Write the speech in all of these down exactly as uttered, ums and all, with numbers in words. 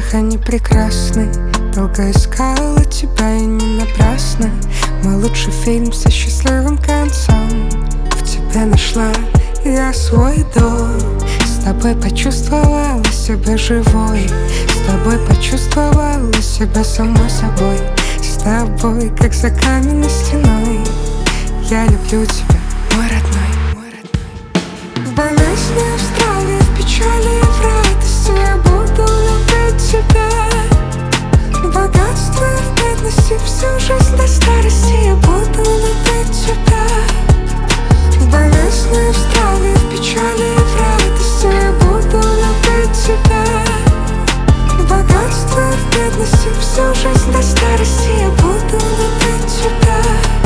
всех они прекрасны. Долго искала тебя и не напрасно. Мой лучший фильм со счастливым концом. В тебе нашла я свой дом. С тобой почувствовала себя живой. С тобой почувствовала себя самой собой. С тобой, как за каменной стеной. Я люблю тебя, мой родной. В болезни, в страве, в печали, в радости я буду любить тебя. В богатстве, в бедности, всю жизнь до старости я буду любить тебя. В болезни, в страве, в печали, в радости я буду любить тебя. В богатстве, в бедности, всю жизнь до старости я буду любить тебя.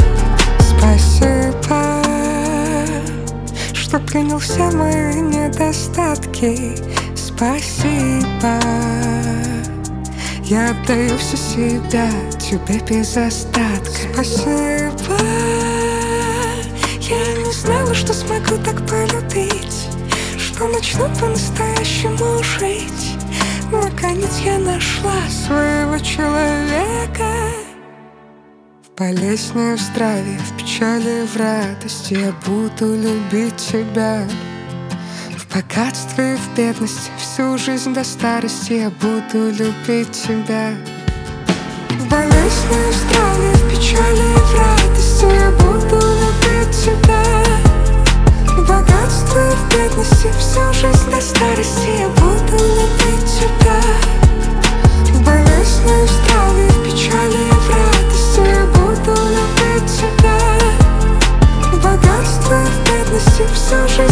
Спасибо, что принял все мои недостатки. Спасибо, я отдаю всю себя тебе без остатка. Спасибо, я не знала, что смогу так полюбить, что начну по-настоящему жить. Наконец я нашла своего человека. В болезни, в здравии, в печали, в радости я буду любить тебя. В богатстве и в бедности, всю жизнь до старости я буду любить тебя. В болезни, в здравии, в печали, в радости я буду любить тебя. В богатстве и в бедности, всю жизнь до старости я буду любить тебя. В болезни, в здравии, в печали, в радости я буду любить тебя. В богатстве и в бедности, всю жизнь